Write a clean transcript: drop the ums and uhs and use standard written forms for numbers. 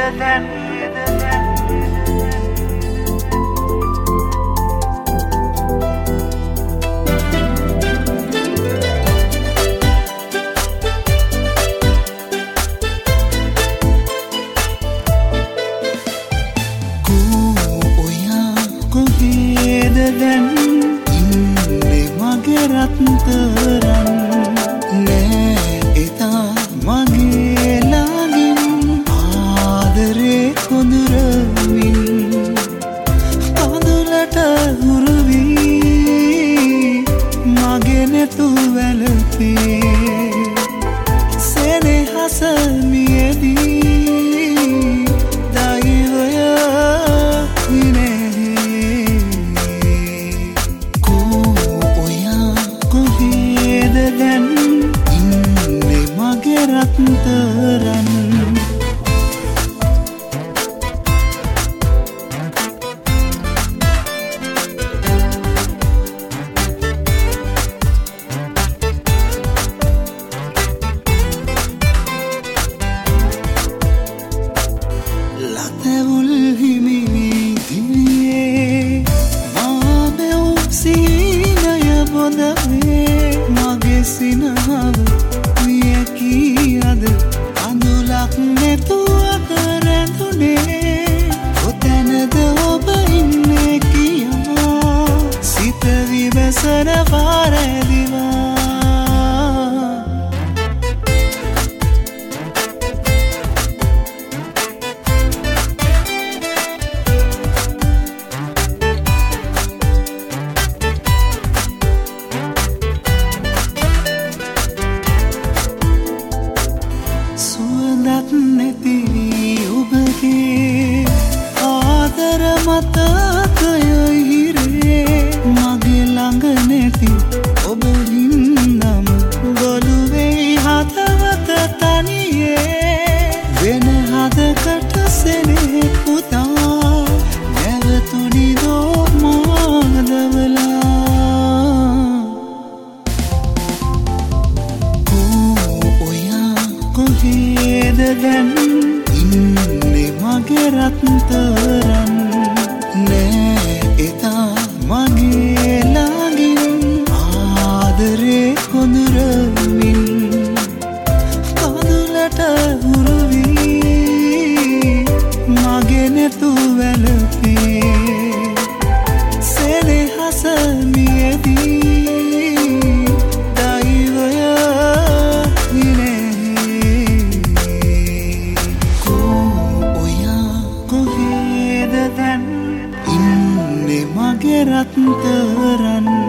රත්තරන් නෑ එදා මගේ ළඟින් ආදරේ කොඳුරමින් කඳුලට හුරු වී මගේ නෙතු වැළපේ සෙනෙහස මියදී දෛවය රත්තරන් ලතවුල් හිමි දිවියේ මාබෙව් සීනය බොඳවේ මගේ සිනහව අඳුලක් නැතුව රැඳුනේ කොතැනද ඔබ ඉන්නේ කියා සිත විමසන පාරදිවා නැති ඔබගේ ආදර මතකය හිරේ මගේ ළඟ නැති ඔබ හින්දම ගොළුවේ හදවත තනියේ වෙන හදකට සෙනෙහ පුතා නැවතුනි දෝ මාදවලා කොහේද දැන් ඉන්නේ මගේ රත්තරන් නෑ එදා මගේ ළඟින් ආදරේ කොඳුරමින් කඳුලට හුරු වී මගේ නෙතු වැළපේ සෙනෙහස මියදී ඉන්නේ මගේ රත්තරන්